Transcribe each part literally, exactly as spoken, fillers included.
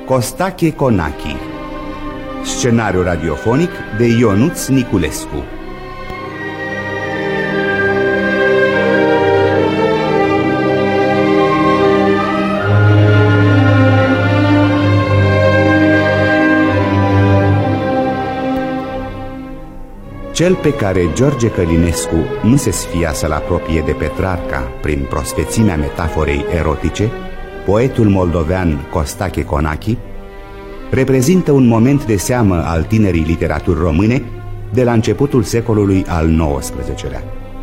Costache Conachi. Scenariu radiofonic de Ionuț Niculescu. Cel pe care George Călinescu nu se sfia să-l apropie de Petrarca prin prospețimea metaforei erotice, poetul moldovean Costache Conachi, reprezintă un moment de seamă al tinerii literaturi române de la începutul secolului al nouăsprezecelea.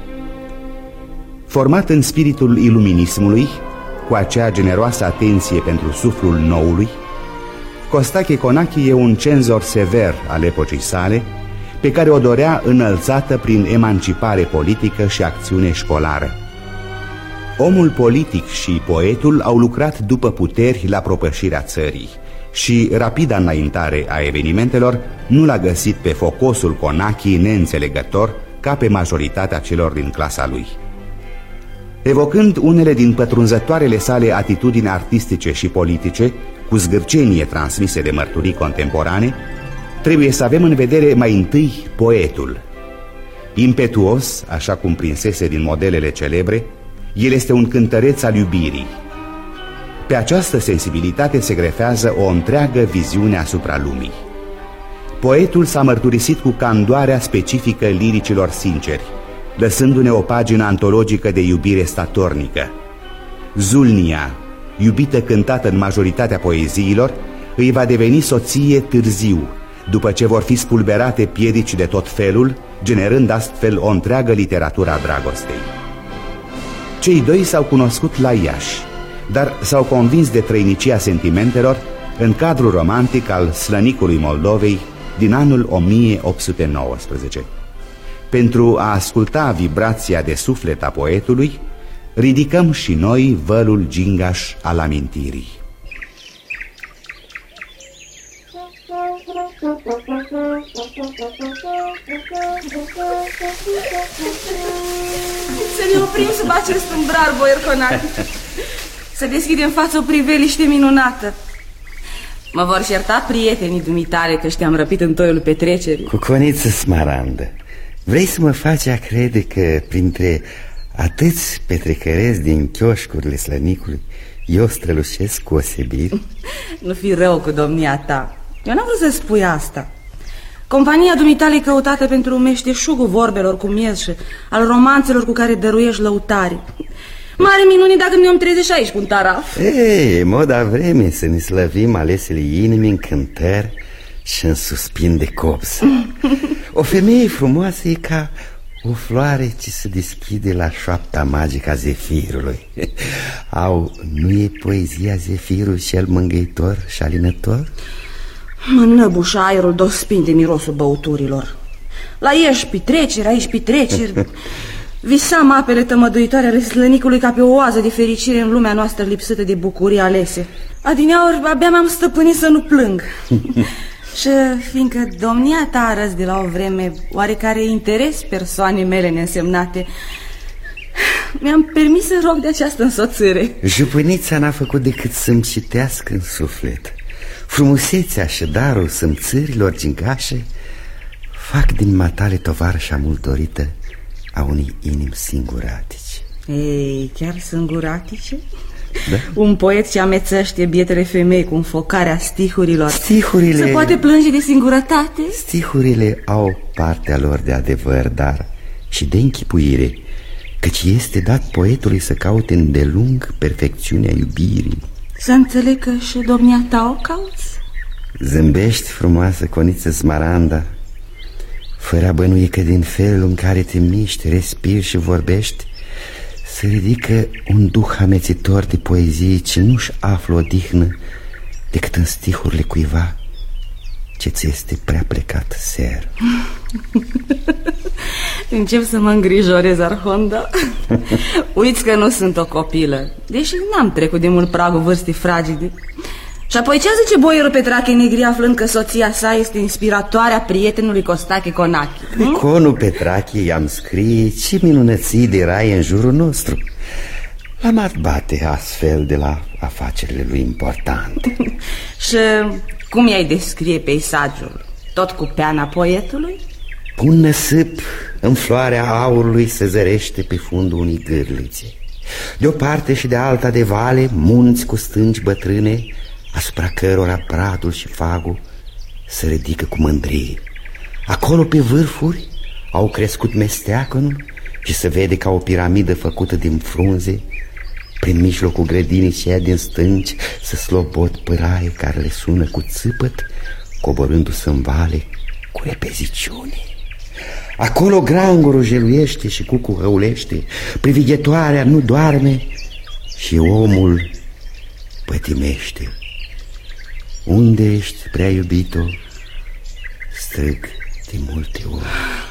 Format în spiritul iluminismului, cu acea generoasă atenție pentru suflul noului, Costache Conachi e un cenzor sever al epocii sale, pe care o dorea înălțată prin emancipare politică și acțiune școlară. Omul politic și poetul au lucrat după puteri la propășirea țării și rapida înaintare a evenimentelor nu l-a găsit pe focosul Conachi neînțelegător ca pe majoritatea celor din clasa lui. Evocând unele din pătrunzătoarele sale atitudini artistice și politice, cu zgârcenie transmise de mărturii contemporane, trebuie să avem în vedere mai întâi poetul. Impetuos, așa cum prinsese din modelele celebre, el este un cântăreț al iubirii. Pe această sensibilitate se grefează o întreagă viziune asupra lumii. Poetul s-a mărturisit cu candoarea specifică liricilor sinceri, lăsându-ne o pagină antologică de iubire statornică. Zulnia, iubită cântată în majoritatea poeziilor, îi va deveni soție târziu, după ce vor fi spulberate piedici de tot felul, generând astfel o întreagă literatură a dragostei. Cei doi s-au cunoscut la Iași, dar s-au convins de trăinicia sentimentelor în cadrul romantic al Slănicului Moldovei din anul o mie opt sute nouăsprezece. Pentru a asculta vibrația de suflet a poetului, ridicăm și noi vălul gingaș al amintirii. Să ne oprim sub acest umbrar, boier Conachi. Să deschidem față o priveliște minunată. Mă vor certa prietenii dumitale că te-am răpit în toiul petrecerii. Cuconiță Smarandă, vrei să mă faci a crede că printre atâți petrecărezi din chioșcurile Slănicului eu strălucesc cu osebiri? Nu fi rău cu domnia ta. Eu n-am vrut să spui asta. Compania dumitale căutată pentru meșteșugul vorbelor cu miez și al romanțelor cu care dăruiești lăutari. Mare minune dacă ne-om trezești aici cu un taraf. Ei, moda vreme să ne slăvim alesele inimii în cântări și în suspin de copsă. O femeie frumoasă e ca o floare ce se deschide la șoapta magică a zefirului. Au, nu e poezia zefirul cel mângâitor și alinător? Mă năbușă aerul dospin de mirosul băuturilor. La Iași petreceri, aici petreceri. Visam apele tămăduitoare ale Slănicului ca pe o oază de fericire în lumea noastră lipsită de bucurii alese. Adineauri abia m-am stăpânit să nu plâng. Și fiindcă domnia ta arăți de la o vreme oarecare interes persoane mele neînsemnate, mi-am permis să rog de această însoțire. Jupânița n-a făcut decât să-mi citească în suflet. Frumusețea și darul sâmțărilor gingașe fac din matale tovarășa mult dorită a unei inimi singuratice. Ei, chiar singuratice? Da? Un poet ce amețăște bietele femei cu înfocarea stihurilor Stihurile... se poate plânge de singurătate? Stihurile au partea lor de adevăr, dar și de închipuire, căci este dat poetului să caute îndelung perfecțiunea iubirii. Să înțeleg că și domnia ta o cauți? Zâmbești, frumoasă Coniță Smaranda, fără a bănui că din felul în care te miști, respiri și vorbești se ridică un duh amețitor de poezie ce nu-și află odihnă decât în stihurile cuiva ce ți este prea plecat ser. Încep să mă îngrijorez, Arhonda. Uiți că nu sunt o copilă, deși n-am trecut de mult pragul vârstii fragede. Și apoi ce zice boierul Petrache Negri aflând că soția sa este inspiratoarea prietenului Costache Conachi? Pe conul Petrache i-am scrie ce minunății de rai în jurul nostru. L-am abate astfel de la afacerile lui importante. Și cum i-ai descrie peisajul? Tot cu peana poetului? Un năsâp în floarea aurului se zărește pe fundul unei gârlițe. De o parte și de alta de vale, munți cu stânci bătrâne, asupra cărora pradul și fagul se ridică cu mândrie. Acolo pe vârfuri au crescut mesteacănul și se vede ca o piramidă făcută din frunze. Prin mijlocul grădinii și din stânci se slobot păraie care le sună cu țipăt, coborându-se în vale cu repeziciune. Acolo grangurul jeluiește și cucu hăulește, privighetoarea nu doarme și omul pătimește. Unde ești, prea iubito? Strâng de multe ori.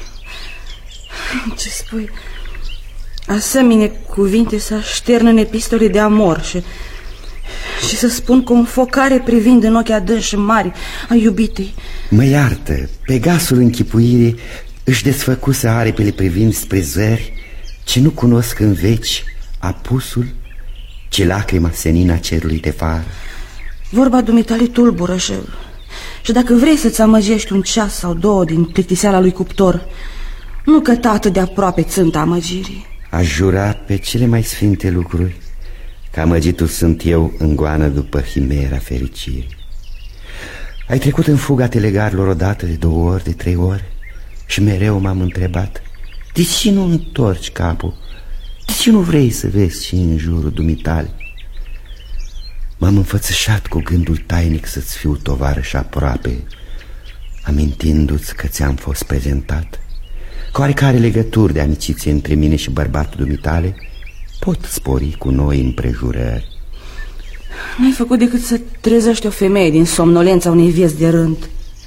Ce spui? Asemenea cuvinte să aștern în epistole de amor și, și să spun cu înfocare privind în ochii adânci și mari a iubitei. Mă iartă, Pegasul închipuire își desfăcuse aripile privind spre zări ce nu cunosc în veci apusul, ce lacrima senina cerului te fară. Vorba dumitale tulbură și, și dacă vrei să-ți amăgești un ceas sau două din plictiseala lui cuptor, nu căta atât de aproape țânta amăgirii. Aș jura pe cele mai sfinte lucruri că amăgitul sunt eu în goană după chimera fericirii. Ai trecut în fuga telegarilor odată, de două ori, de trei ori și mereu m-am întrebat: de ce nu întorci capul? De ce nu vrei să vezi și în jurul dumitale? M-am înfățișat cu gândul tainic să-ți fiu tovarăș aproape, amintindu-ți că ți-am fost prezentat. Că oarecare legături de amiciție între mine și bărbatul dumitale pot spori cu noi împrejurări. Nu ai făcut decât să trezești o femeie din somnolența unei vieți de rând.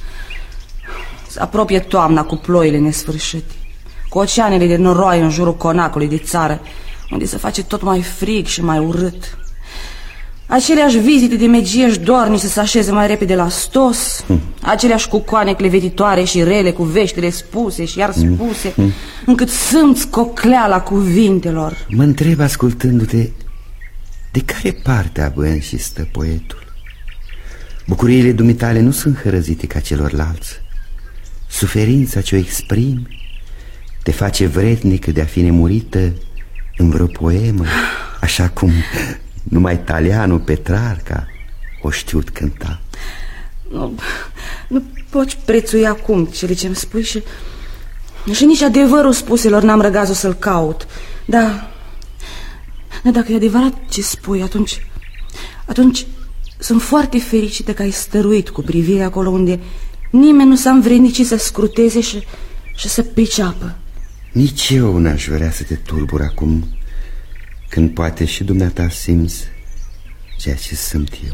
Se apropie toamna cu ploile nesfârșite, cu oceanele de noroaie în jurul conacului de țară, unde se face tot mai frig și mai urât. Aceleași vizite de megieși dornici să se așeze mai repede la stos, mm. aceleași cucoane clevetitoare și rele cu veștile spuse și iar spuse, mm. încât simți cocleala cuvintelor. Mă întreb, ascultându-te, de care parte a bănșii stă poetul? Bucuriile dumitale nu sunt hărăzite ca celorlalți. Suferința ce o exprimi te face vrednică de a fi nemurită în vreo poemă, așa cum numai Talianu Petrarca o știut cânta. Nu, nu poți prețui acum cele ce-mi spui și, și nici adevărul spuselor n-am răgazul să-l caut. Dar, dar dacă e adevărat ce spui, atunci, atunci sunt foarte fericită că ai stăruit cu privirea acolo unde nimeni nu s-a învrednicit să scruteze și, și să priceapă. Nici eu n-aș vrea să te tulbur acum, când poate și dumneata simți ceea ce simt eu.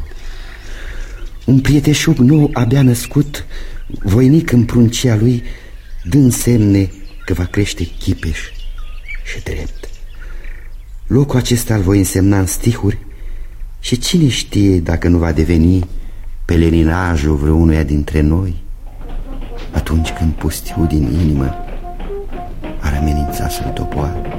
Un prieteșug nou abia născut, voinic în pruncia lui, dând semne că va crește chipeș și drept. Locul acesta îl voi însemna în stihuri și cine știe dacă nu va deveni pelerinajul vreunuia dintre noi, atunci când pustiu din inimă ar amenința să-l doboare.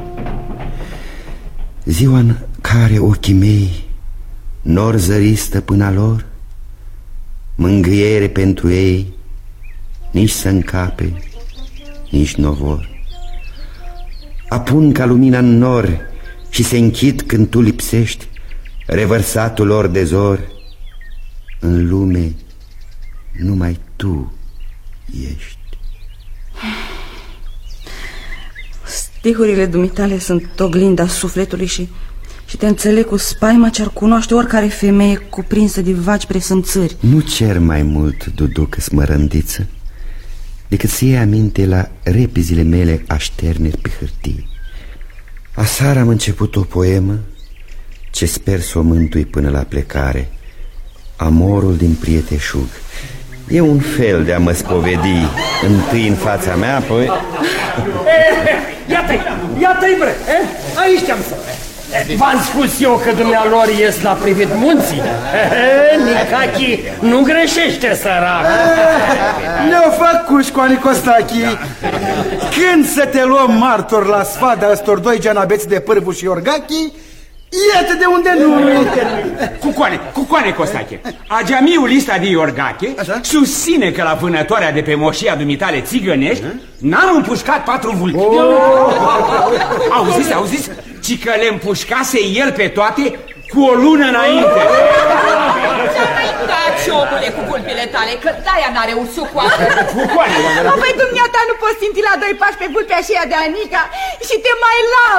Ziua în care ochii mei nor zări stăpâna lor, mângâiere pentru ei nici să încape, nici n-o vor. Apun ca lumina în nor și se închid când tu lipsești, revărsatul lor de zor. În lume numai tu ești. Stihurile dumitale sunt oglinda sufletului și, și te înțeleg cu spaima ce-ar cunoaște oricare femeie cuprinsă de vagi presămțări. Nu cer mai mult, duducă smărândiță, decât să iei aminte la repizile mele așterneri pe hârtie. Aseară am început o poemă ce sper să o mântui până la plecare, Amorul din prieteșug. E un fel de a mă spovedi, întâi în fața mea, apoi... Iată-i, iată-i bre, eh? Aici te-am să... V-am spus eu că dumnealor ies la privit munții. Nicachi nu greșește, sărac. Ne-o fac cușcoani Costachi. Când să te luăm martor la sfada ăstor doi geanabeți de Pârvu și Orgachi, Iată de unde nu. Cucoane, Cucoane Costache, Ageamiul ăsta de Iorgache Așa? susține că la vânătoarea de pe moșia dumitale țigănești n-am împușcat patru vulpi. Oh. Auziți, auziți? Ci că le împușcase el pe toate cu o lună înainte. Ce-am mai dat, ciobule, cu vulpile tale, că de-aia n-are ursucoasă. Cucoane, Păi dumneata nu poți simți la doi pași pe vulpea și ea de Anica și te mai lau.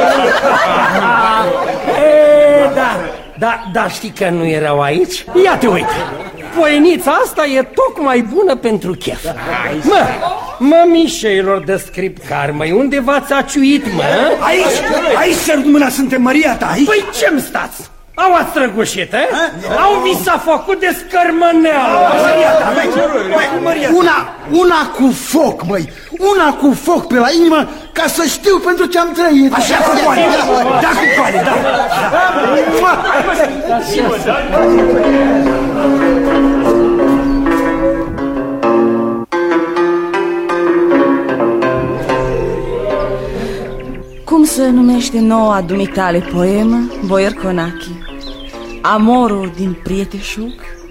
E, da, da, da, știi că nu erau aici? Ia te uite, poienița asta e tocmai bună pentru chef. Mă, mă, mișeilor de scripcar, măi, unde v-ați aciuit, mă? Aici, aici, sărut mâna, suntem Maria ta, aici. Păi ce-mi stați? Au ați trăgușit, eh? Au vi s-a făcut de scărmâneală. Maria ta, măi, una, una cu foc, măi, una cu foc pe la inimă, ca să știu pentru ce am trăit. Așa, cu coane, da, cu coane, da. Cum se numește noua dumitale poemă, boier Conachi? Amorul din Prieteșug?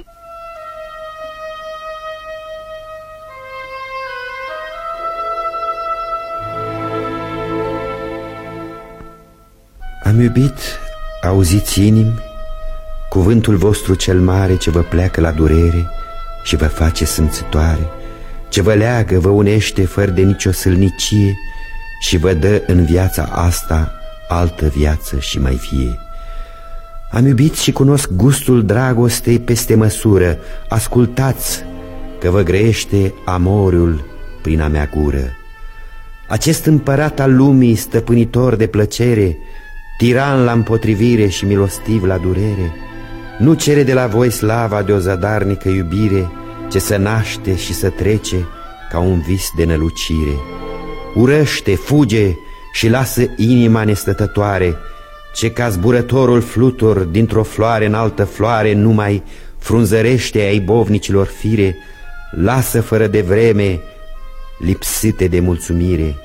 Am iubit, auziți inimi, cuvântul vostru cel mare ce vă pleacă la durere și vă face simțitoare, ce vă leagă, vă unește fără de nicio sâlnicie și vă dă în viața asta altă viață și mai fie. Am iubit și cunosc gustul dragostei peste măsură. Ascultați că vă grăiește amorul prin a mea gură. Acest împărat al lumii, stăpânitor de plăcere, tiran la împotrivire și milostiv la durere, nu cere de la voi slava de o zadarnică iubire, ce să naște și să trece ca un vis de nălucire. Urăște, fuge și lasă inima nestătătoare, ce ca zburătorul flutur dintr-o floare în altă floare numai frunzărește ai bovnicilor fire, lasă fără de vreme, lipsite de mulțumire.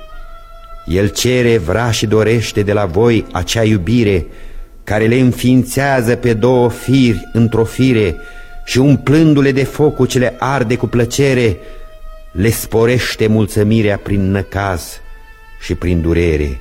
El cere, vrea și dorește de la voi acea iubire care le înființează pe două firi într-o fire și umplându-le de focul ce le arde cu plăcere, le sporește mulțumirea prin năcaz și prin durere.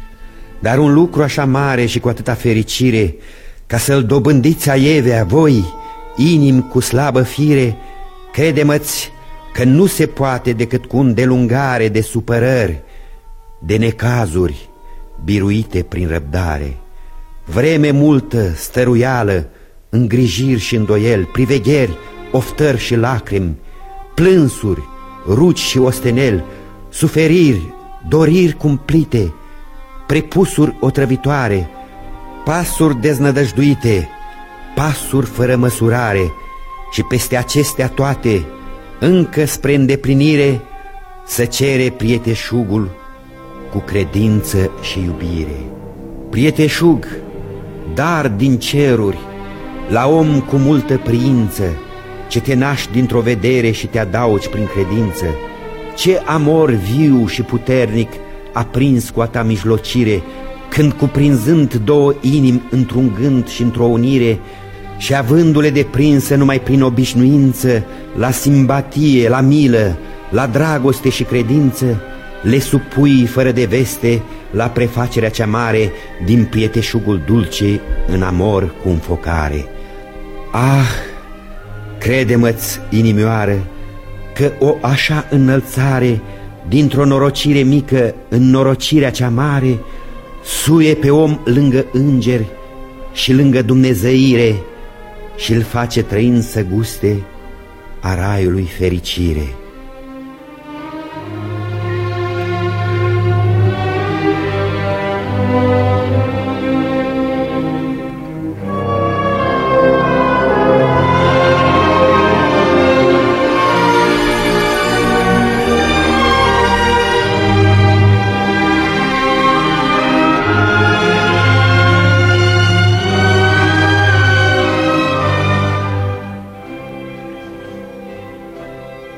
Dar un lucru așa mare și cu atâta fericire, ca să-l dobândiți aievea voi, inimi cu slabă fire, crede-mă-ți că nu se poate decât cu îndelungare de supărări, de necazuri biruite prin răbdare. Vreme multă, stăruială, îngrijiri și îndoieli, privegheri, oftări și lacrimi, plânsuri, ruci și osteneli, suferiri, doriri cumplite, prepusuri otrăvitoare, pasuri deznădăjduite, pasuri fără măsurare, și peste acestea toate, încă spre îndeplinire, să cere prieteșugul cu credință și iubire. Prieteșug, dar din ceruri, la om cu multă priință, ce te naști dintr-o vedere și te adaugi prin credință, ce amor viu și puternic aprins cu a ta mijlocire, când cuprinzând două inimi într-un gând și într-o unire, și avându-le deprinsă numai prin obișnuință, la simpatie, la milă, la dragoste și credință, le supui fără de veste la prefacerea cea mare din prieteșugul dulce în amor cu înfocare. Ah, crede-mă-ți, inimioară, că o așa înălțare dintr-o norocire mică în norocirea cea mare suie pe om lângă îngeri și lângă dumnezeire și îl face trăind să guste a raiului fericire.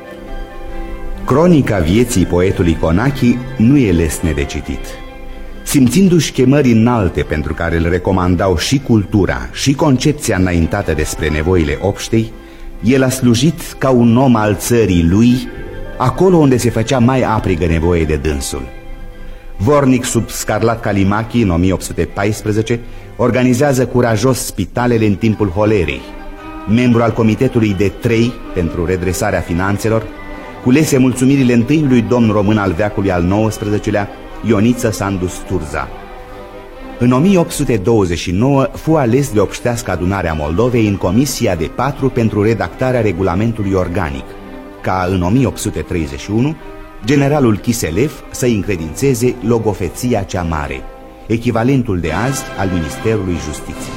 Cronica vieții poetului Conachi nu e lesne de citit. Simțindu-și chemări înalte pentru care îl recomandau și cultura și concepția înaintată despre nevoile obștei, el a slujit ca un om al țării lui, acolo unde se făcea mai aprigă nevoie de dânsul. Vornic sub Scarlat Calimachi în o mie opt sute paisprezece, organizează curajos spitalele în timpul holerei. Membru al Comitetului de Trei pentru redresarea finanțelor, culese mulțumirile întâiului domn român al veacului al nouăsprezecelea, Ioniță Sandu Sturza. În o mie opt sute douăzeci și nouă fu ales de obștească adunarea Moldovei în Comisia de Patru pentru redactarea regulamentului organic, ca în o mie opt sute treizeci și unu generalul Chiselev să-i încredințeze logofeția cea mare, echivalentul de azi al Ministerului Justiției.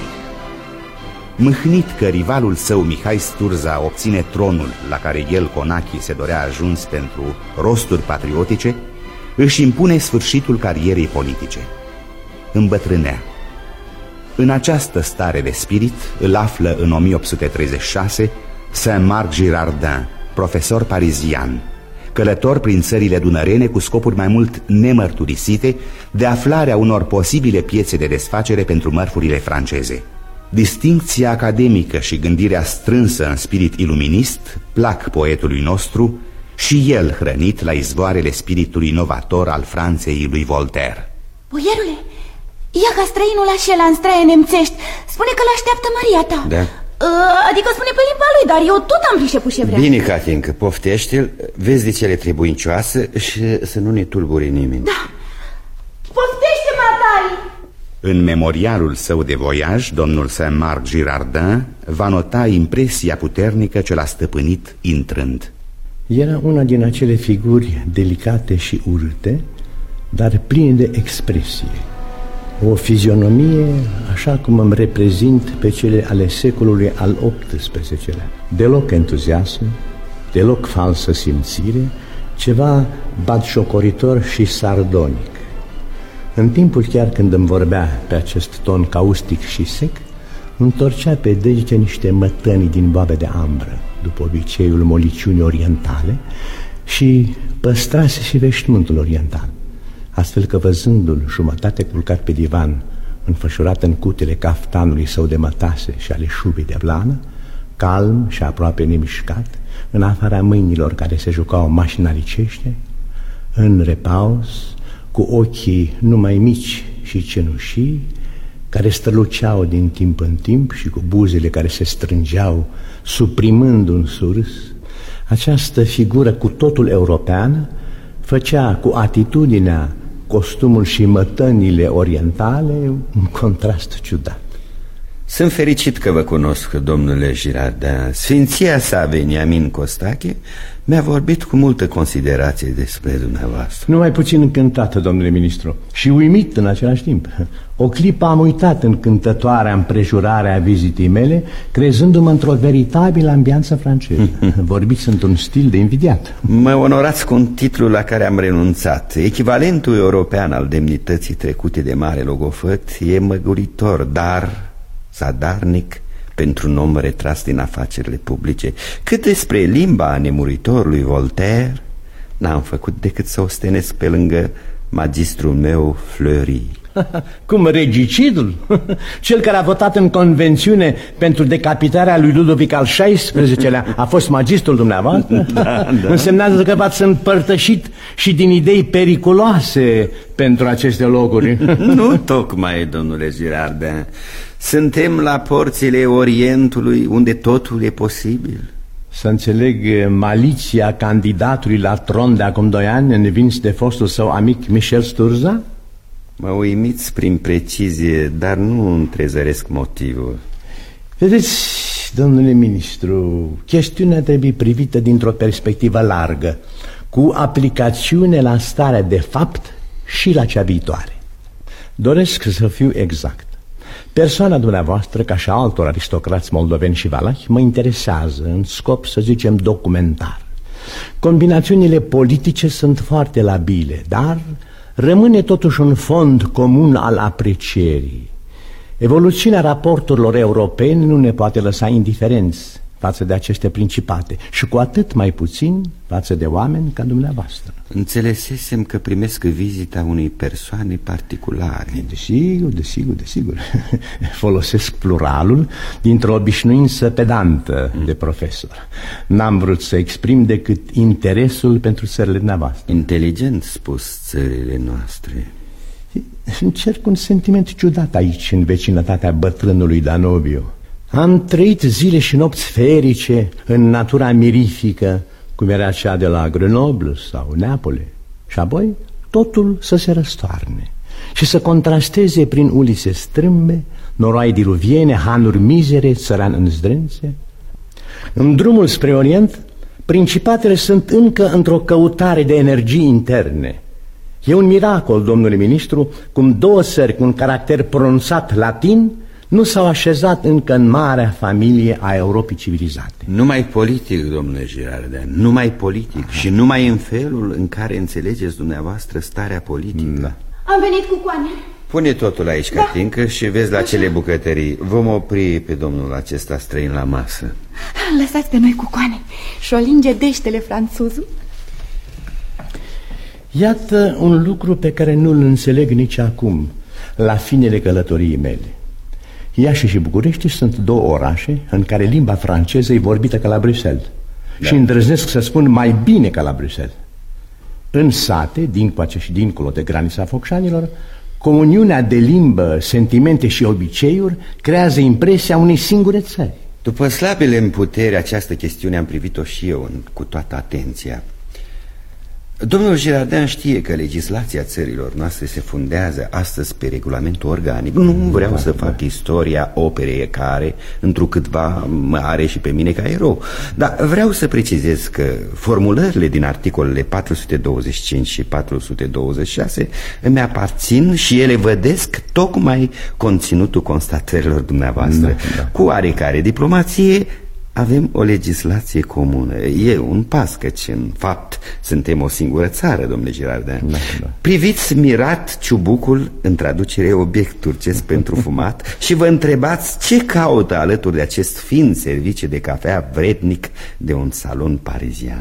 Mâhnit că rivalul său Mihai Sturza obține tronul la care el, Conachi, se dorea ajuns pentru rosturi patriotice, își impune sfârșitul carierei politice. Îmbătrânea. În această stare de spirit îl află în o mie opt sute treizeci și șase Saint-Marc Girardin, profesor parizian, călător prin țările dunărene cu scopuri mai mult nemărturisite de aflarea unor posibile piețe de desfacere pentru mărfurile franceze. Distincția academică și gândirea strânsă în spirit iluminist plac poetului nostru, și el hrănit la izvoarele spiritului inovator al Franței lui Voltaire. Boierule, ia ca străinul așela în straie nemțești, spune că l-așteaptă Maria ta. Da. Adică spune pe limba lui, dar eu tot am priceput ce vrea. Bine, Catincă, poftește-l, vezi de cele trebuincioase și să nu ne tulbure nimeni. Da. Poftește, Matari! În memorialul său de voiaj, domnul Saint-Marc Girardin va nota impresia puternică ce l-a stăpânit intrând. Era una din acele figuri delicate și urâte, dar pline de expresie. O fizionomie așa cum îmi reprezint pe cele ale secolului al optsprezecelea. Deloc entuziasm, deloc falsă simțire, ceva batjocoritor și sardonic. În timpul chiar când îmi vorbea pe acest ton caustic și sec, întorcea pe degete niște mătănii din boabe de ambră, după obiceiul moliciunii orientale, și păstrase și veșmântul oriental, astfel că văzându-l jumătate culcat pe divan, înfășurat în cutele caftanului său de mătase și ale șubii de blană, calm și aproape nemișcat, în afara mâinilor care se jucau mașinalicește, în repaus, cu ochii numai mici și cenușii, care străluceau din timp în timp și cu buzele care se strângeau, suprimând un surâs, această figură cu totul europeană făcea cu atitudinea, costumul și mătănile orientale un contrast ciudat. Sunt fericit că vă cunosc, domnule Girardin. Sfinția sa, Veniamin Costache, mi-a vorbit cu multă considerație despre dumneavoastră. Numai puțin încântată, domnule ministru, și uimit în același timp. O clipă am uitat încântătoarea împrejurare a vizitei mele, crezându-mă într-o veritabilă ambianță franceză. Vorbiți într-un stil de invidiat. Mă onorați cu un titlu la care am renunțat. Echivalentul european al demnității trecute de mare logofăt e măguritor, dar zadarnic pentru un om retras din afacerile publice. Cât despre limba nemuritorului Voltaire, n-am făcut decât să o stenesc pe lângă magistrul meu Fleury. Cum, regicidul? Cel care a votat în convențiune pentru decapitarea lui Ludovic al șaisprezecelea a fost magistrul dumneavoastră? Da, da. Însemnează că v-ați împărtășit și din idei periculoase pentru aceste locuri. Nu tocmai, domnule Girardin. Suntem la porțile Orientului, unde totul e posibil. Să înțeleg maliția candidatului la tron de acum doi ani învins de fostul său amic Michel Sturza? Mă uimiți prin precizie, dar nu întrezăresc motivul. Vedeți, domnule ministru, chestiunea trebuie privită dintr-o perspectivă largă, cu aplicațiune la starea de fapt și la cea viitoare. Doresc să fiu exact. Persoana dumneavoastră, ca și altor aristocrați moldoveni și valahi, mă interesează în scop, să zicem, documentar. Combinațiunile politice sunt foarte labile, dar rămâne totuși un fond comun al aprecierii. Evoluțiunea raporturilor europene nu ne poate lăsa indiferenți, față de aceste principate și cu atât mai puțin față de oameni ca dumneavoastră. Înțelesesem că primesc vizita unei persoane particulare. Desigur, desigur, desigur. Folosesc pluralul dintr-o obișnuință pedantă de profesor. N-am vrut să exprim decât interesul pentru țările dumneavoastră. Inteligent spus, țările noastre. Încerc un sentiment ciudat aici, în vecinătatea bătrânului Danubiu. Am trăit zile și nopți ferice în natura mirifică, cum era cea de la Grenoble sau Neapole. Și apoi totul să se răstoarne și să contrasteze prin ulițe strâmbe, noroi diluviene, hanuri mizere, țărani în zdrențe. În drumul spre Orient, principatele sunt încă într-o căutare de energii interne. E un miracol, domnule ministru, cum două țări cu un caracter pronunțat latin nu s-au așezat încă în marea familie a Europei civilizate. Numai politic, domnule Girardean, numai politic. Aha. Și numai în felul în care înțelegeți dumneavoastră starea politică. Da. Am venit cu coane. Pune totul aici, da. Catincă, și vezi la cele bucătării. Vom opri pe domnul acesta străin la masă. Lăsați pe noi cu coane și o linge deștele franțuzul. Iată un lucru pe care nu-l înțeleg nici acum, la finele călătoriei mele. Iași și București sunt două orașe în care limba franceză e vorbită ca la Bruxelles. Da. Și îndrăznesc să spun mai bine ca la Bruxelles. În sate, dincoace și dincolo de granița Focșanilor, comuniunea de limbă, sentimente și obiceiuri creează impresia unei singure țări. După slabele în putere, această chestiune am privit-o și eu în, cu toată atenția. Domnul Girardean știe că legislația țărilor noastre se fundează astăzi pe regulamentul organic. Nu vreau da, să da. fac istoria operei care, întrucâtva, mă are și pe mine ca erou. Dar vreau să precizez că formulările din articolele patru sute douăzeci și cinci și patru sute douăzeci și șase îmi aparțin și ele vădesc tocmai conținutul constatărilor dumneavoastră. Da, da. Cu oarecare diplomație avem o legislație comună. E un pas, căci în fapt suntem o singură țară, domnule Girardean. Da, da. Priviți mirat ciubucul în traducere obiect turcesc pentru fumat și vă întrebați ce caută alături de acest fin serviciu de cafea vrednic de un salon parizian.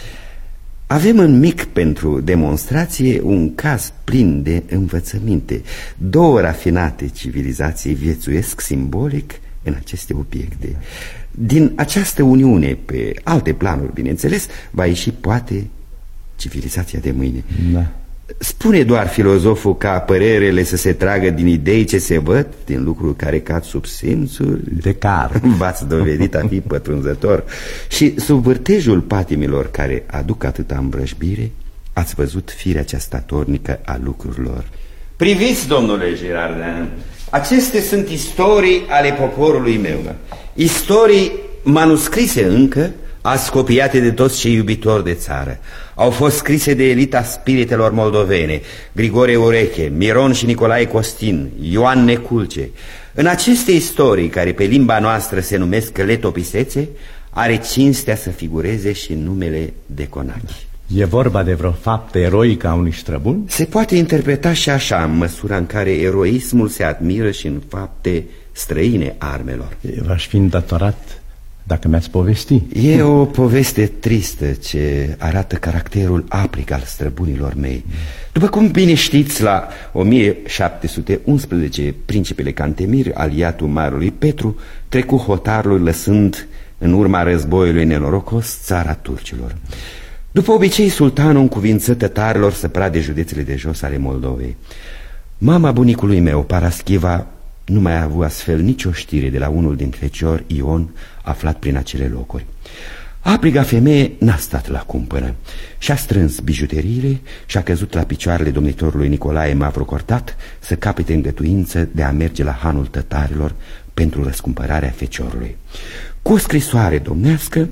Avem în mic pentru demonstrație un caz plin de învățăminte. Două rafinate civilizații viețuiesc simbolic în aceste obiecte. Din această uniune, pe alte planuri, bineînțeles, va ieși poate civilizația de mâine. Da. Spune doar filozoful ca părerele să se tragă din idei ce se văd, din lucruri care cad sub simțuri. De car. V-ați dovedit a fi pătrunzător. Și sub vârtejul patimilor care aduc atâta îmbrăjbire, ați văzut firea cea statornică a lucrurilor. Priviți, domnule Girardean, acestea sunt istorii ale poporului meu. Istorii manuscrise încă, ascopiate de toți cei iubitori de țară. Au fost scrise de elita spiritelor moldovene, Grigore Ureche, Miron și Nicolae Costin, Ioan Neculce. În aceste istorii, care pe limba noastră se numesc letopisețe, are cinstea să figureze și numele de Conachi. E vorba de vreo faptă eroică a unui străbun? Se poate interpreta și așa, în măsura în care eroismul se admiră și în fapte străine armelor. V-aș fi îndatorat dacă mi-ați povesti. E o poveste tristă ce arată caracterul aprig al străbunilor mei. După cum bine știți, la o mie șapte sute unsprezece principele Cantemir, aliatul marului Petru, trecu hotarului lăsând în urma războiului nenorocos țara turcilor. După obicei, sultanul încuvință tătarilor să prade județele de jos ale Moldovei. Mama bunicului meu, Paraschiva, nu mai a avut astfel nicio știre de la unul din feciori, Ion, aflat prin acele locuri. Apriga femeie n-a stat la cumpănă. Și-a strâns bijuteriile și-a căzut la picioarele domnitorului Nicolae Mavrocordat să capete îngătuință de a merge la hanul tătarilor pentru răscumpărarea feciorului. Cu o scrisoare domnească,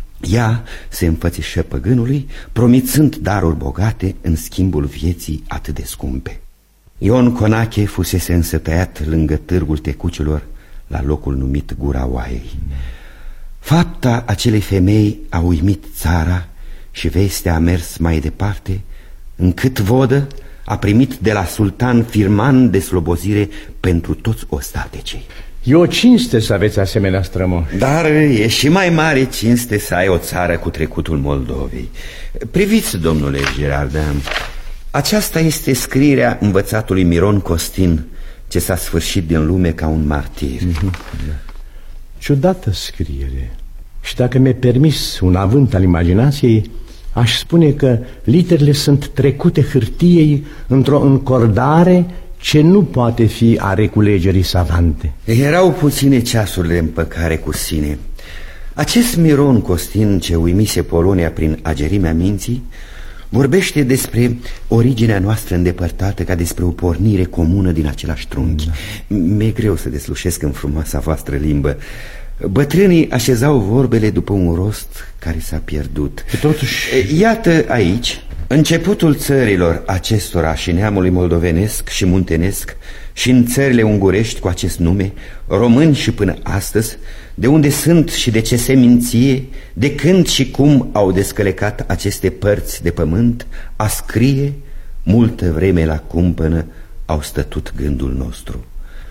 ea se înfățișă păgânului, promițând daruri bogate în schimbul vieții atât de scumpe. Ion Conache fusese însă tăiat lângă târgul tecucilor, la locul numit Gura Oaiei. Fapta acelei femei a uimit țara și vestea a mers mai departe, încât Vodă a primit de la sultan firman de slobozire pentru toți ostatecei. E o cinste să aveți asemenea strămoși. Dar e și mai mare cinste să ai o țară cu trecutul Moldovei. Priviți, domnule Girardin, aceasta este scrierea învățatului Miron Costin, ce s-a sfârșit din lume ca un martir. Mm-hmm. Ciudată scriere. Și dacă mi-e permis un avânt al imaginației, aș spune că literele sunt trecute hârtiei într-o încordare ce nu poate fi a reculegerii savante. Erau puține ceasurile în împăcare cu sine. Acest Miron Costin, ce uimise Polonia prin agerimea minții, vorbește despre originea noastră îndepărtată ca despre o pornire comună din același trunchi. Da. Mi-e greu să deslușesc în frumoasa voastră limbă. Bătrânii așezau vorbele după un rost care s-a pierdut. Totuși... Iată aici începutul țărilor acestora și neamului moldovenesc și muntenesc și în țările ungurești cu acest nume, români și până astăzi, de unde sunt și de ce seminție, de când și cum au descălecat aceste părți de pământ, a scrie, multă vreme la cumpănă au stătut gândul nostru.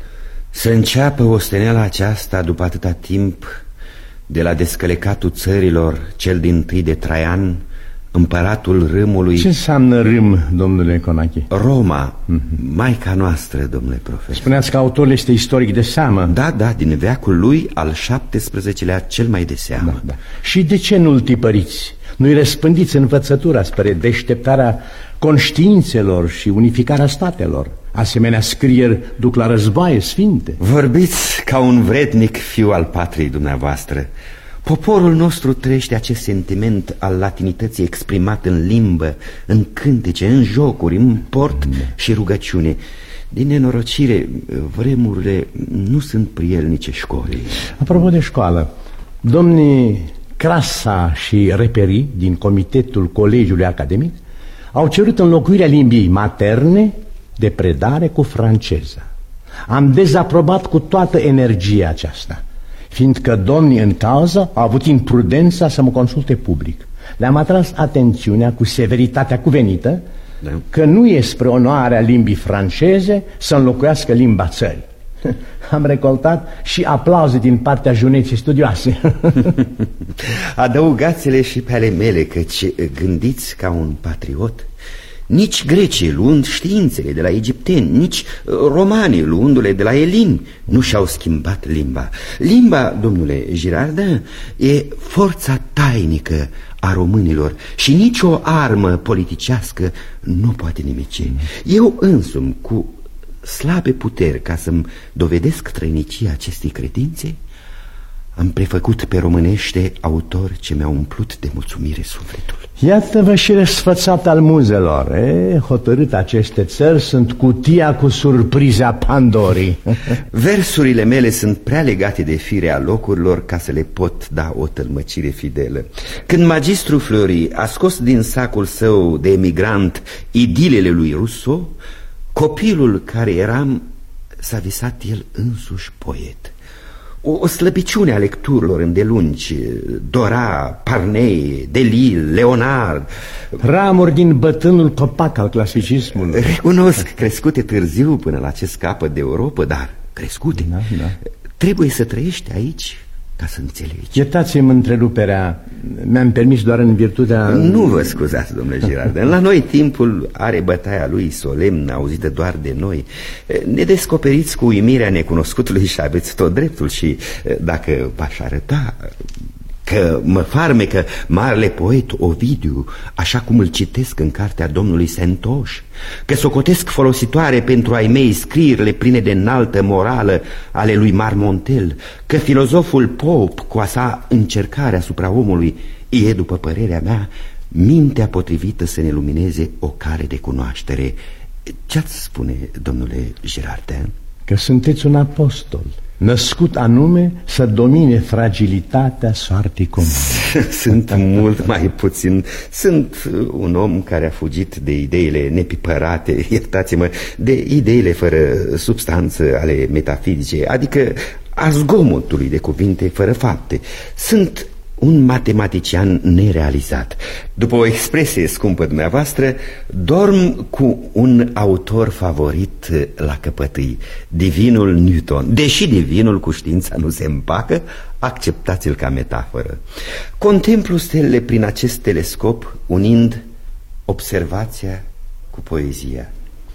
Să înceapă osteneala aceasta după atâta timp, de la descălecatul țărilor, cel dintâi de Traian, împăratul Râmului. Ce înseamnă Râm, domnule Conache? Roma, mm-hmm. Maica noastră, domnule profesor. Spuneați că autorul este istoric de seamă. Da, da, din veacul lui al șaptesprezecelea cel mai de seamă. Da, da. Și de ce nu-l tipăriți? Nu-i răspândiți învățătura spre deșteptarea conștiințelor și unificarea statelor? Asemenea scrieri duc la războaie sfinte. Vorbiți ca un vrednic fiu al patriei dumneavoastră. Poporul nostru trăiește acest sentiment al latinității exprimat în limbă, în cântece, în jocuri, în port mm. și rugăciune. Din nenorocire, vremurile nu sunt prielnice școlii. Apropo de școală, domnii Crasa și Reperi din Comitetul Colegiului Academic au cerut înlocuirea limbii materne de predare cu franceza. Am dezaprobat cu toată energia aceasta, fiindcă domnii în cauză au avut imprudența să mă consulte public. Le-am atras atențiunea cu severitatea cuvenită da. Că nu e spre onoarea limbii franceze să înlocuiască limba țării. Am recoltat și aplauze din partea juneței studioase. Adăugați-le și pe ale mele, căci gândiți ca un patriot. Nici grecii, luând științele de la egipteni, nici romanii, luându-le de la elini, nu și-au schimbat limba. Limba, domnule Girardin, e forța tainică a românilor și nicio armă politicească nu poate nimici. Eu însumi, cu slabe puteri ca să-mi dovedesc trăinicia acestei credințe, am prefăcut pe românește autori ce mi-au umplut de mulțumire sufletul. Iată-vă și răsfățat al muzelor. E, hotărât aceste țări sunt cutia cu surpriza Pandorii. Versurile mele sunt prea legate de firea locurilor ca să le pot da o tălmăcire fidelă. Când magistru Fleury a scos din sacul său de emigrant idilele lui Rousseau, copilul care eram s-a visat el însuși poet. O, o slăbiciune a lecturilor îndelungi, Dora, Parnei, Delille, Leonard. Ramuri din bătrânul copac al clasicismului. Recunosc, crescute târziu până la acest capăt de Europa, dar crescute. Da, da. Trebuie să trăiești aici ca să înțelegi. Iertați-mi întreruperea, mi-am permis doar în virtutea... Nu vă scuzați, domnule Girardin. La noi timpul are bătaia lui solemnă, auzită doar de noi. Ne descoperiți cu uimirea necunoscutului și aveți tot dreptul. Și dacă v-aș arăta că mă farmecă marele poet Ovidiu, așa cum îl citesc în cartea domnului Sentoș, că socotesc folositoare pentru ai mei scrierile pline de înaltă morală ale lui Marmontel, că filozoful Pope, cu a sa încercare asupra omului, e, după părerea mea, mintea potrivită să ne lumineze o cale de cunoaștere. Ce-ați spune, domnule Girardin? Că sunteți un apostol, născut anume să domine fragilitatea soartei comune. Sunt mult mai puțin. Sunt un om care a fugit de ideile nepipărate, iertați-mă, de ideile fără substanță ale metafizice, adică a zgomotului de cuvinte fără fapte. Sunt un matematician nerealizat. După o expresie scumpă dumneavoastră, dorm cu un autor favorit la căpătâi, divinul Newton. Deși divinul cu știința nu se împacă, acceptați-l ca metaforă. Contemplu stelele prin acest telescop, unind observația cu poezia.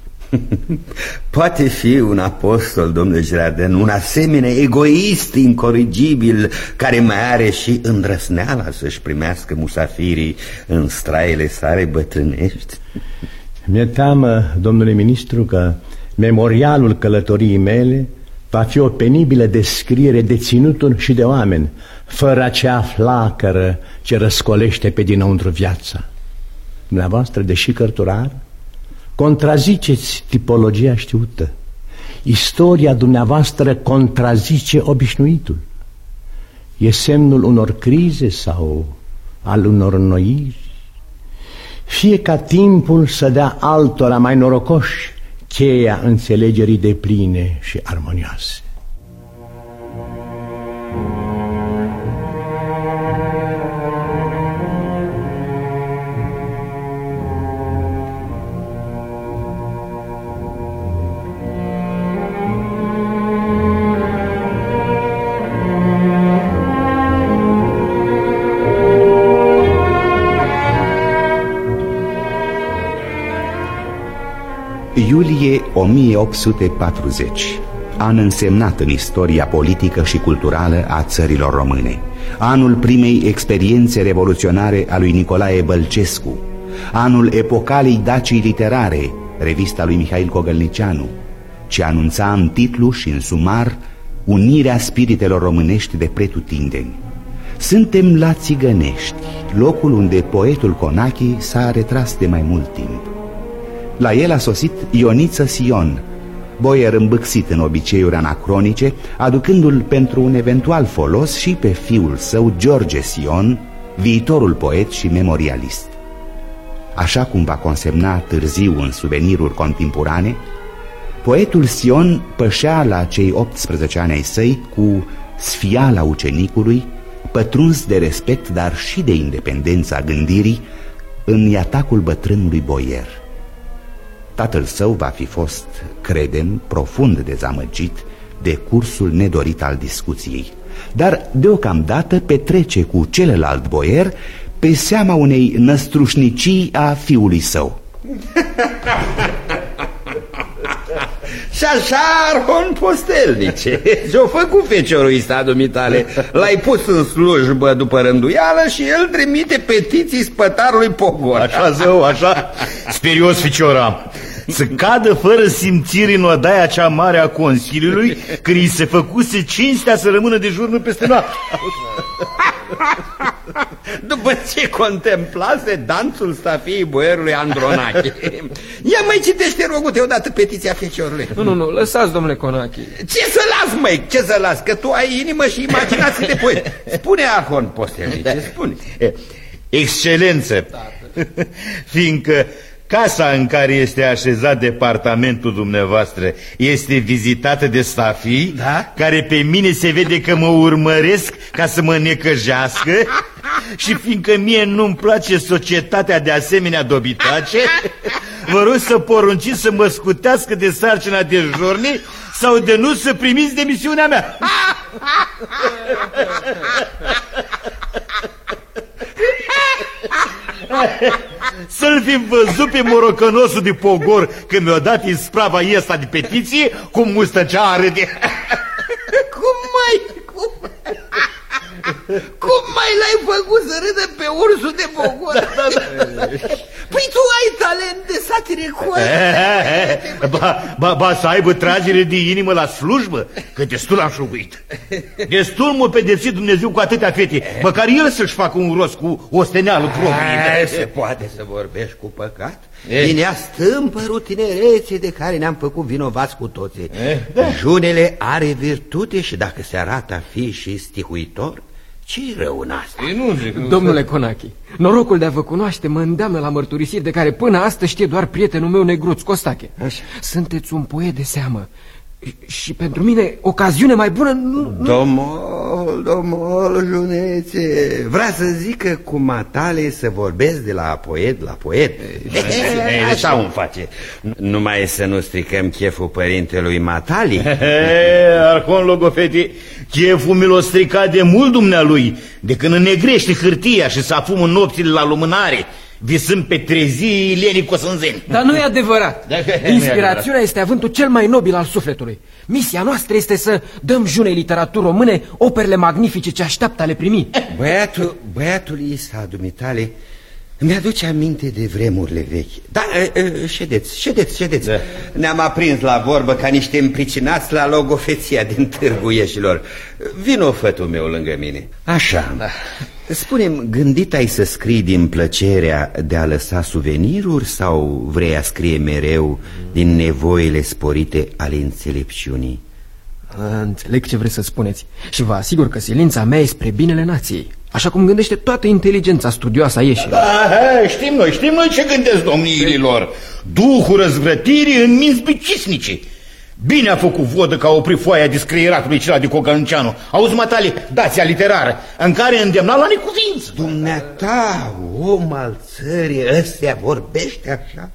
Poate fi un apostol, domnule Girardin, un asemenea egoist incorrigibil, care mai are și îndrăsneala să-și primească musafirii în straile sale bătrânești? Mi-e teamă, domnule ministru, că memorialul călătoriei mele va fi o penibilă descriere de ținuturi și de oameni, fără acea flacără ce răscolește pe dinăuntru viața. Dumneavoastră, deși cărturar, contraziceți tipologia știută. Istoria dumneavoastră contrazice obișnuitul. E semnul unor crize sau al unor înnoiri? Fie ca timpul să dea altora mai norocoși cheia înțelegerii depline și armonioase. Iulie o mie opt sute patruzeci, an însemnat în istoria politică și culturală a țărilor române, anul primei experiențe revoluționare a lui Nicolae Bălcescu, anul epocalei Dacii literare, revista lui Mihail Cogălnicianu, ce anunța în titlu și în sumar unirea spiritelor românești de pretutindeni. Suntem la Țigănești, locul unde poetul Conachi s-a retras de mai mult timp. La el a sosit Ioniță Sion, boier îmbâxit în obiceiuri anacronice, aducându-l pentru un eventual folos și pe fiul său, George Sion, viitorul poet și memorialist. Așa cum va consemna târziu în suveniruri contemporane, poetul Sion pășea la cei optsprezece ani ai săi cu sfiala ucenicului, pătruns de respect, dar și de independența gândirii, în iatacul bătrânului boier. Tatăl său va fi fost, credem, profund dezamăgit de cursul nedorit al discuției, dar deocamdată petrece cu celălalt boier pe seama unei năstrușnicii a fiului său. Și așa, Arhon Postelnice, ce-o făcut feciorul ăsta dumitale? L-ai pus în slujbă după rânduială și el trimite petiții spătarului Pogor. Așa, zău, așa. Sperios, feciora, să cadă fără simțiri în odaia cea mare a Consiliului, când îi se făcuse cinstea să rămână dejurnă peste noapte. După ce contemplase danțul stafiei boierului Andronache. Ia mai citește, rogute, odată petiția feciorului. Nu, nu, nu, lăsați, domnule Conache. Ce să las, măi, ce să las, că tu ai inimă și imaginație de poet. Spune, Arhon Postelnice, spune. Excelență, fiindcă casa în care este așezat departamentul dumneavoastră este vizitată de stafii, da? Care pe mine se vede că mă urmăresc ca să mă necăjească, și fiindcă mie nu-mi place societatea de asemenea dobitace, vă rog să porunciți să mă scutească de sarcina de jorni sau de nu să primiți demisiunea mea. Să-l fi văzut pe morocănosul de Pogor când mi-a dat isprava ăsta de petiție, cum mustăcea râde. Cum mai... Cum, cum mai l-ai făcut să râdă pe ursul de Pogor? Da, da, da. Păi tu ai talent de satire cu ba, ba, ba să aibă tragere de inimă la slujbă, că destul am șuguit. Destul m-a pedepsit Dumnezeu cu atâtea fete, măcar el să-și facă un rost cu ostenealul proprie. Se poate să vorbești cu păcat? Din ea stâmpărul tinereții de care ne-am făcut vinovați cu toții. Da. Junele are virtute și dacă se arată a fi și stihuitor, ce-i rău în asta? Domnule Conache, norocul de a vă cunoaște mă îndeamnă la mărturisiri de care până astăzi știe doar prietenul meu Negruț Costache. Așa. Sunteți un poet de seamă și pentru mine ocaziune mai bună nu... Domnul Domol, domol, junețe. Vrea să zică cu matale să vorbesc de la poet la poet. Așa îmi face. Numai să nu stricăm cheful părintelui Matali. Arhon Logofeti, cheful mi l-a stricat de mult dumnealui, de când înnegrește hârtia și să afum în nopțile la lumânare, visând pe trezii lenii cosânzeni. Dar nu e adevărat. Inspirațiunea este avântul cel mai nobil al sufletului. Misia noastră este să dăm junei literaturi române operele magnifice ce așteaptă a le primi. Băiatul, băiatul Isa, dumitale, îmi aduce aminte de vremurile vechi. Da, ședeți, ședeți, ședeți. Da. Ne-am aprins la vorbă ca niște împricinați la logofeția din Târgu Ieșilor. Vino, fătul meu, lângă mine. Așa, da. Spune-mi, gândit ai să scrii din plăcerea de a lăsa suveniruri sau vrei a scrie mereu din nevoile sporite ale înțelepciunii? Înțeleg ce vreți să spuneți și vă asigur că silința mea e spre binele nației, așa cum gândește toată inteligența studioasă a Ieșilor. Da, știm noi, știm noi ce gândesc domniilor. Duhul răzvrătirii în minți bicisnice. Bine a făcut Vodă că a oprit foaia de scrieratului cela de Cogălnceanu. Auzi, matale, dația literară, în care îndemna la necuvință. Dumneata, om al țării, ăstea vorbește așa?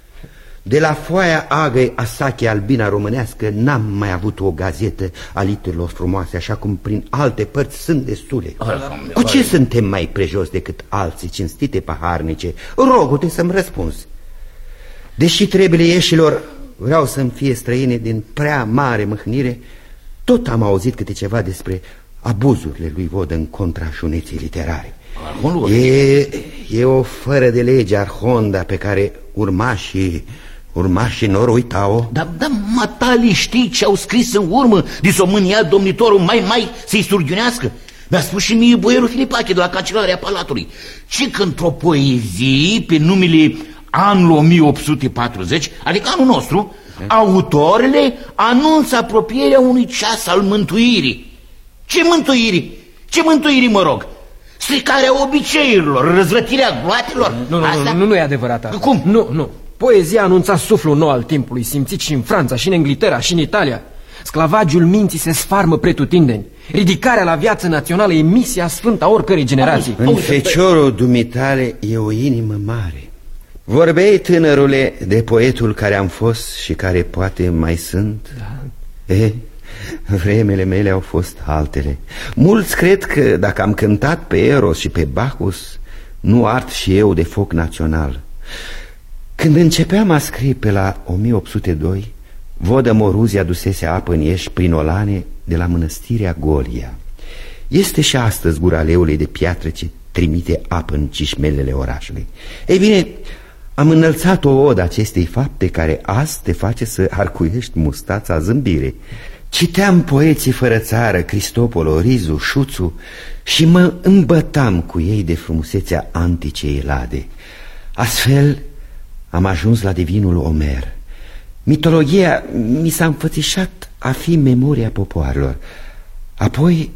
De la foaia agăi Asache albina românească n-am mai avut o gazetă a literelor frumoase, așa cum prin alte părți sunt destule. Cu ce suntem mai prejos decât alții, cinstite paharnice? Rogu-te să-mi răspunzi. Deși treburile Ieșilor vreau să-mi fie străine din prea mare mâhnire, tot am auzit câte ceva despre abuzurile lui Vodă în contra șuneții literare. E, e o fără de lege arhonda pe care urmașii urmașii nor uitau. Dar, da, matali, știi ce au scris în urmă de s-o mânia domnitorul mai mai să-i surghiunească? Mi-a spus și mie boierul Filipache de la Cancelarea Palatului. Și că într-o poezie pe numele anul o mie opt sute patruzeci, adică anul nostru, autorele anunță apropierea unui ceas al mântuirii. Ce mântuirii? Ce mântuirii, mă rog? Stricarea obiceiurilor, răzvrătirea gloatelor. Nu, nu, Asta... nu, nu, nu e adevărat asta. Cum? Nu, nu. Poezia anunța suflul nou al timpului, simțit și în Franța, și în Inglaterra, și în Italia. Sclavagiul minții se sfarmă pretutindeni. Ridicarea la viață națională e misia sfântă a oricărei generații. În feciorul dumitale e o inimă mare. Vorbeai, tânărule, de poetul care am fost și care poate mai sunt? Da. E, vremele mele au fost altele. Mulți cred că dacă am cântat pe Eros și pe Bacchus, nu art și eu de foc național. Când începeam a scrie pe la o mie opt sute doi, Vodă Moruzii adusese apă în Ieși prin Olane de la mănăstirea Golia. Este și astăzi gura leului de piatră ce trimite apă în cișmelele orașului. Ei bine, am înălțat o odă acestei fapte care azi te face să arcuiești mustața zâmbire. Citeam poeții fără țară, Cristopolo, Rizu, Șuțu, și mă îmbătam cu ei de frumusețea anticei Elade. Astfel am ajuns la divinul Omer. Mitologia mi s-a înfățișat a fi memoria popoarelor. Apoi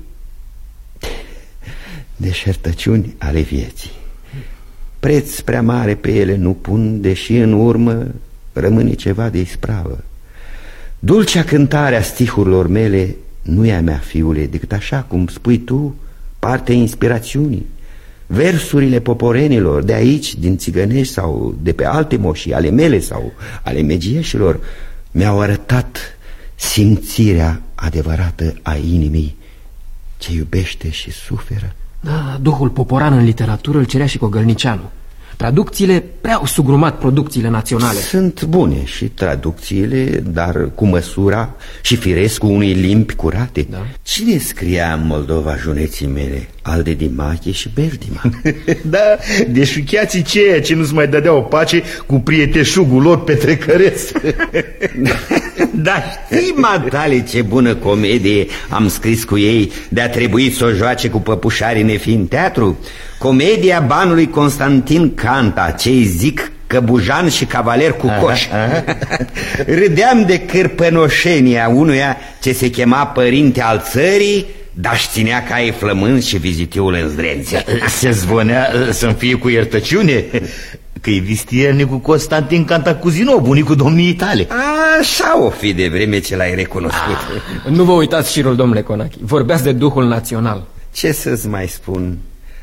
deșertăciuni ale vieții. Preț prea mare pe ele nu pun, deși în urmă rămâne ceva de ispravă. Dulcea cântare a stihurilor mele nu e a mea, fiule, decât așa cum spui tu, partea inspirațiunii. Versurile poporenilor de aici, din Țigănești sau de pe alte moșii, ale mele sau ale megieșilor, mi-au arătat simțirea adevărată a inimii ce iubește și suferă. Da, duhul poporan în literatură îl cerea și Cogălnicianu. Traducțiile prea au sugrumat producțiile naționale. Sunt bune și traducțiile, dar cu măsura și firesc cu unei limbi curate. Da. Cine scria în Moldova juneții mele? Alde Dimache și Berdima. Da, deșucheații ceea ce nu-ți mai dădeau pace cu prieteșugul lor petrecăresc. Da, știi, matale, ce bună comedie am scris cu ei, de-a trebuit să o joace cu păpușarii nefiind teatru. Comedia banului Constantin Canta, ce-i zic căbujan și cavaler cu coș. Aha, aha. Râdeam de cârpănoșenia unuia ce se chema părinte al țării, dar-și ținea caii flămânzi și vizitiul în zdrențe. Se zvonea să-mi fie cu iertăciune. că e vistielnicul Constantin Cantacuzino, bunicul domniei tale. Așa o fi de vreme ce l-ai recunoscut. Ah. Nu vă uitați șirul, domnule Conachi. Vorbeați de duhul național. Ce să-ți mai spun?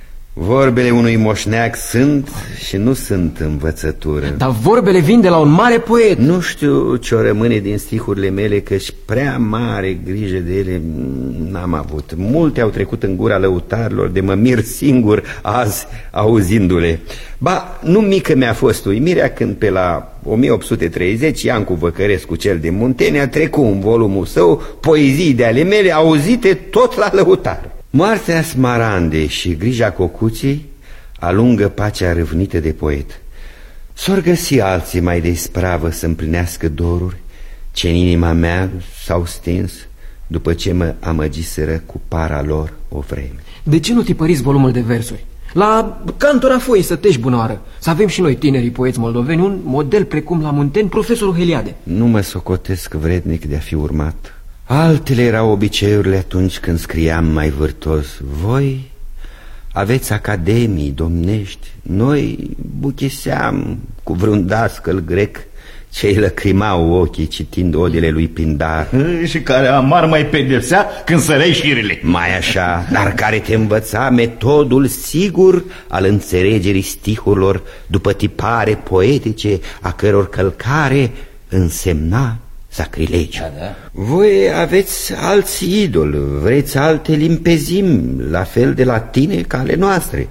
Vorbele unui moșneac sunt și nu sunt învățătură. Dar vorbele vin de la un mare poet. Nu știu ce-o rămâne din stihurile mele, căci prea mare grijă de ele n-am avut. Multe au trecut în gura lăutarilor, de mă mir singur azi auzindu-le. Ba, nu mică mi-a fost uimirea când pe la o mie opt sute treizeci Iancu Văcărescu, cel din Muntenia, a trecut în volumul său poezii de ale mele auzite tot la lăutar. Moartea Smarandei și grija Cocuței alungă pacea râvnită de poet. S-or găsi alții mai de ispravă să împlinească doruri ce în inima mea s-au stins după ce mă amăgiseră cu para lor o vreme. De ce nu tipăriți volumul de versuri? La Cantora Foii să tești bună oară. Să avem și noi, tinerii poeți moldoveni, un model precum la Munteni, profesorul Heliade. Nu mă socotesc vrednic de a fi urmat. Altele erau obiceiurile atunci când scriam mai vârtos. Voi aveți academii domnești, noi bucheseam cu vreun dascăl grec ce-i lăcrimau ochii citind odele lui Pindar. Și care amar mai pedepsea când săreai șirile. Mai așa, dar care te învăța metodul sigur al înțelegerii stihurilor după tipare poetice, a căror călcare însemna sacrilegiu. Da, da. Voi aveți alți idoli, vreți alte limpezimi, la fel de latine ca ale noastre.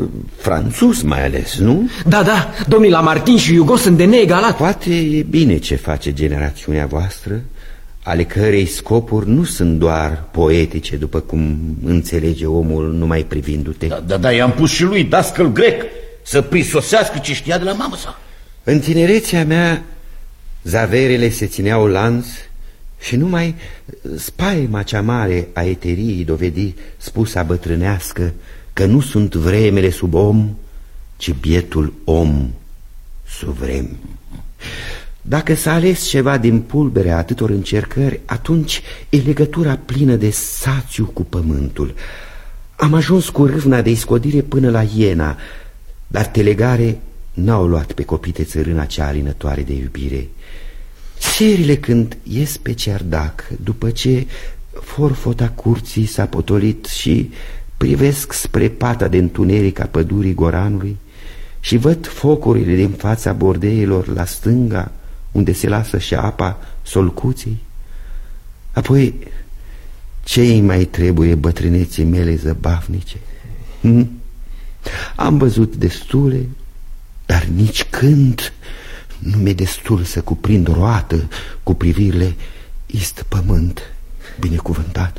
Franțuz mai ales, nu? Da, da, domnii Lamartine și Hugo sunt de neegalat. Poate e bine ce face generațiunea voastră, ale cărei scopuri nu sunt doar poetice, după cum înțelege omul numai privindu-te. Da, da, da, i-am pus și lui dascăl grec să prisosească ce știa de la mamă sa. În tinerețea mea zaverele se țineau lanț și numai spaima cea mare a eteriei dovedi spusa bătrânească că nu sunt vremele sub om, ci bietul om sub vremi. Dacă s-a ales ceva din pulberea atâtor încercări, atunci e legătura plină de sațiu cu pământul. Am ajuns cu râvna de iscodire până la Iena, dar telegare n-au luat pe copite țărâna cea alinătoare de iubire. Serile când ies pe cerdac, după ce forfota curții s-a potolit și privesc spre pata de întuneric a pădurii Goranului și văd focurile din fața bordeilor la stânga, unde se lasă și apa Solcuței. Apoi, ce-i mai trebuie bătrâneții mele zăbavnice? Hm? Am văzut destule, dar nici când nu mi-e destul să cuprind roată cu privirile ist pământ binecuvântat.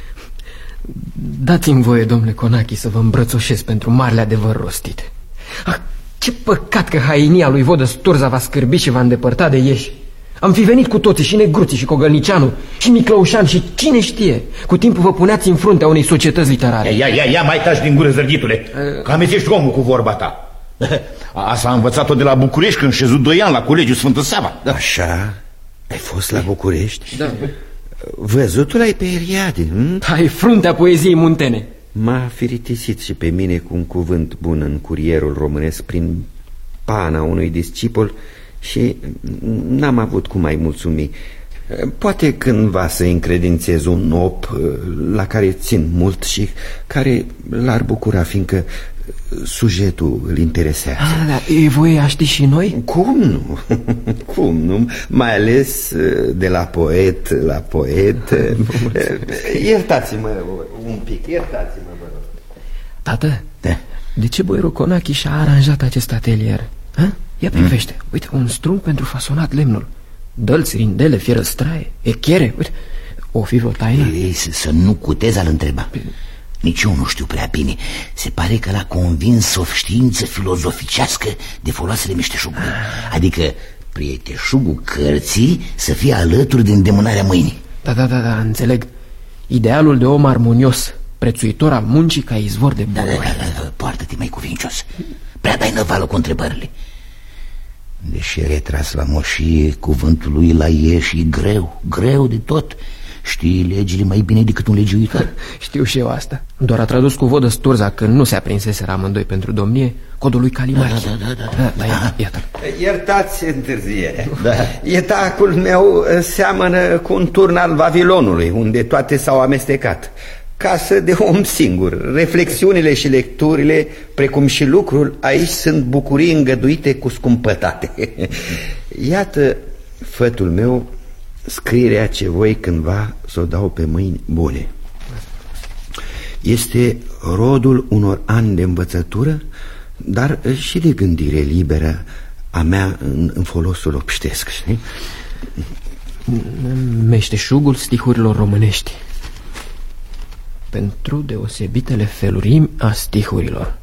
Dați-mi voie, domnule Conachi, să vă îmbrățoșesc pentru marele adevăr rostit. Ah, ce păcat că hainia lui Vodă Sturza va scârbi și va îndepărta de Ieși. Am fi venit cu toții, și Negruții, și Cogălnicianu, și Miclăușan, și cine știe. Cu timpul vă puneați în fruntea unei societăți literare. Ia, ia, ia, mai taci din gură, zărghitule, uh... că amețești omul cu vorba ta. Asta a învățat-o de la București când șezut doi ani la Colegiul Sfântă Sava. Da. Așa? Ai fost la București? Da. Văzutul ai pe Heliade, hm? Ai fruntea poeziei muntene. M-a firitisit și pe mine cu un cuvânt bun în curierul românesc prin pana unui discipol și n-am avut cum mai mulțumi. Poate cândva să încredințez un op la care țin mult și care l-ar bucura, fiindcă sujetul îl interesează. Ah, da, e voie a ști și noi? Cum nu? Cum nu? Mai ales de la poet la poet. Iertați-mă un pic, iertați-mă, vă rog. Tată, da. De ce boierul Conachi și-a aranjat acest atelier? Ha? Ia privește, mm. Uite, un strung pentru fasonat lemnul, dălți, rindele, fierăstraie, echere, uite, o fi vreo taină? Ei, să nu cutezi, al întreba. Nici eu nu știu prea bine. Se pare că l-a convins o știință filozoficească de foloasele meșteșugului. Adică prieteșugul cărții să fie alături de îndemânarea mâinii. Da, da, da, da, înțeleg. Idealul de om armonios, prețuitor al muncii ca izvor de bunuri. Da, da, da, da, poartă-te mai cuvincios. Prea dai năvală cu întrebările. Deși retras la moșie, cuvântul lui la Ieși e greu, greu de tot. Știi legile mai bine decât un legiuitor. Știu și eu asta. Doar a tradus cu vodă Sturza când nu se aprinseseră amândoi pentru domnie codul lui Calimachi. Da, da, da, da. da, da iată. Iertați întârzierea. Da. Etacul meu seamănă cu un turn al Vavilonului, unde toate s-au amestecat. Casă de om singur. Reflexiunile și lecturile, precum și lucrul, aici sunt bucurii îngăduite cu scumpătate. Iată, fătul meu, scrierea ce voi cândva să o dau pe mâini bune. Este rodul unor ani de învățătură, dar și de gândire liberă a mea în, în folosul obștesc, știi? Meșteșugul stihurilor românești pentru deosebitele felurimi a stihurilor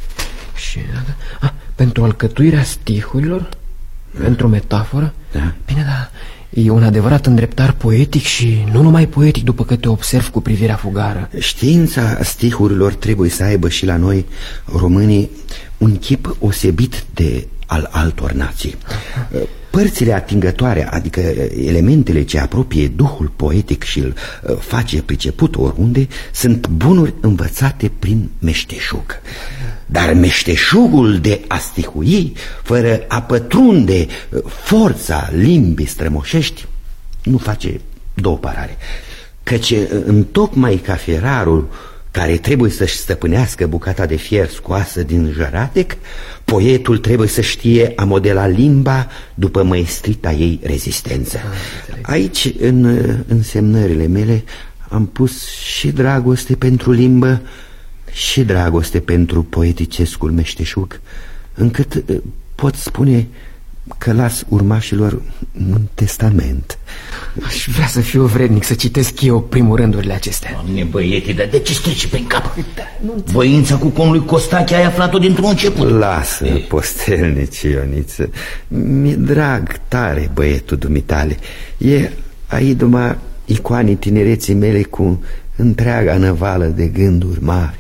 și a, pentru alcătuirea stihurilor, da. Pentru metaforă, da. Bine, da, e un adevărat îndreptar poetic și nu numai poetic, după că te observ cu privirea fugară. Știința stihurilor trebuie să aibă și la noi, românii, un chip osebit de al altor nații. Părțile atingătoare, adică elementele ce apropie duhul poetic și îl face priceput oriunde, sunt bunuri învățate prin meșteșug. Dar meșteșugul de a stihui, fără a pătrunde forța limbii strămoșești, nu face două parale. Căci întocmai ca fierarul care trebuie să-și stăpânească bucata de fier scoasă din jăratec, poetul trebuie să știe a modela limba după măestrita ei rezistență. Aici, în însemnările mele, am pus și dragoste pentru limbă și dragoste pentru poeticescul meșteșug, încât pot spune că las urmașilor un testament. Aș vrea să fiu vrednic să citesc eu primul rândurile acestea. Doamne, băiete, dar de ce strici prin cap? Da, voința cu conului Costache ai aflat-o dintr-un început. Lasă, e. Postelnici, Ioniță. Mi-e drag tare băietul dumitale. E aiduma icoanii tinereții mele cu întreaga năvală de gânduri mari.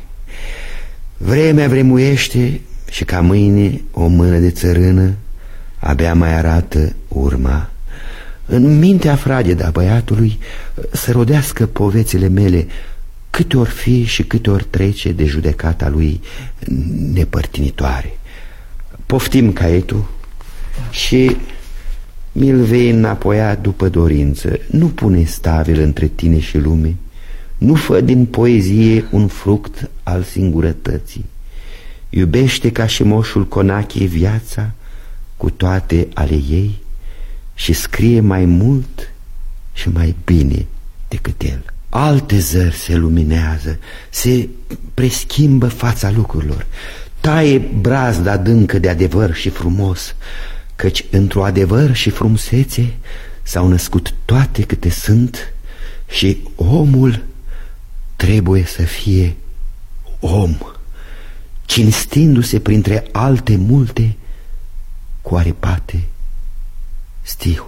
Vremea vremuiește și ca mâine o mână de țărână abia mai arată urma. În mintea fragedă a băiatului să rodească povețile mele, câte ori fi și câte ori trece de judecata lui nepărtinitoare. Poftim caietul și mi-l vei înapoia după dorință. Nu pune stabil între tine și lume, nu fă din poezie un fruct al singurătății. Iubește ca și moșul Conache viața cu toate ale ei și scrie mai mult și mai bine decât el. Alte zări se luminează, se preschimbă fața lucrurilor, taie brazda adâncă de adevăr și frumos, căci într-o adevăr și frumusețe s-au născut toate câte sunt și omul trebuie să fie om, cinstindu-se printre alte multe cu aripate stihuri.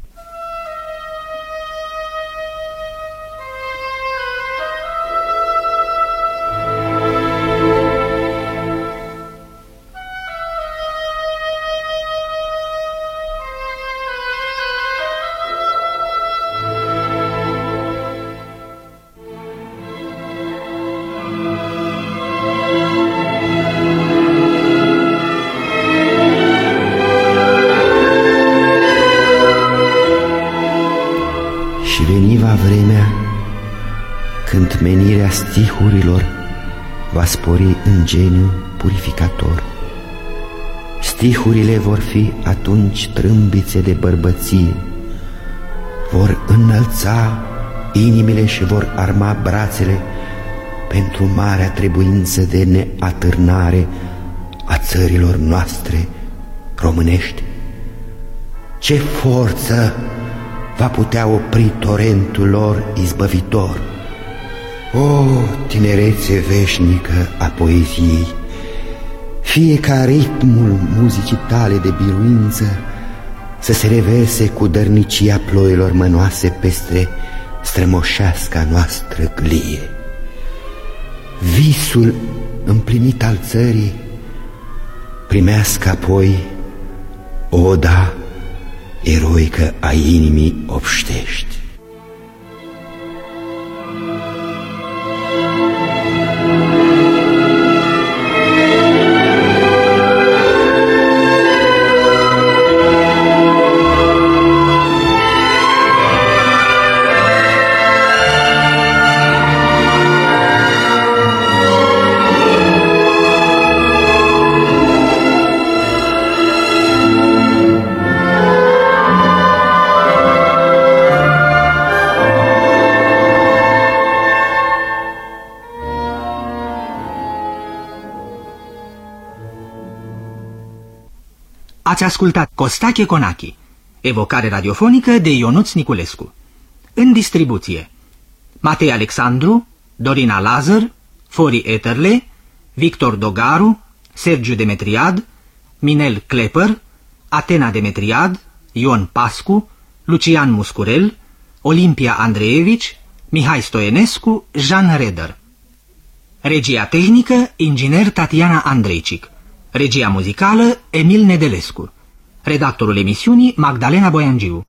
Menirea stihurilor va spori în geniu purificator. Stihurile vor fi atunci trâmbițe de bărbăție, vor înălța inimile și vor arma brațele pentru marea trebuință de neatârnare a țărilor noastre românești. Ce forță va putea opri torentul lor izbăvitor? O, tinerețe veșnică a poeziei, fie ca ritmul muzicii tale de biruință să se reverse cu dărnicia ploilor mănoase peste strămoșeasca noastră glie. Visul împlinit al țării primească apoi oda eroică a inimii obștești. Ați ascultat Costache Conachi, evocare radiofonică de Ionuț Niculescu. În distribuție: Matei Alexandru, Dorina Lazar, Fori Eterle, Victor Dogaru, Sergiu Demetriad, Minel Klepper, Atena Demetriad, Ion Pascu, Lucian Muscurel, Olimpia Andreevici, Mihai Stoienescu, Jean Reder. Regia tehnică, inginer Tatiana Andreicic. Regia muzicală, Emil Nedelescu. Redactorul emisiunii, Magdalena Boiangiu.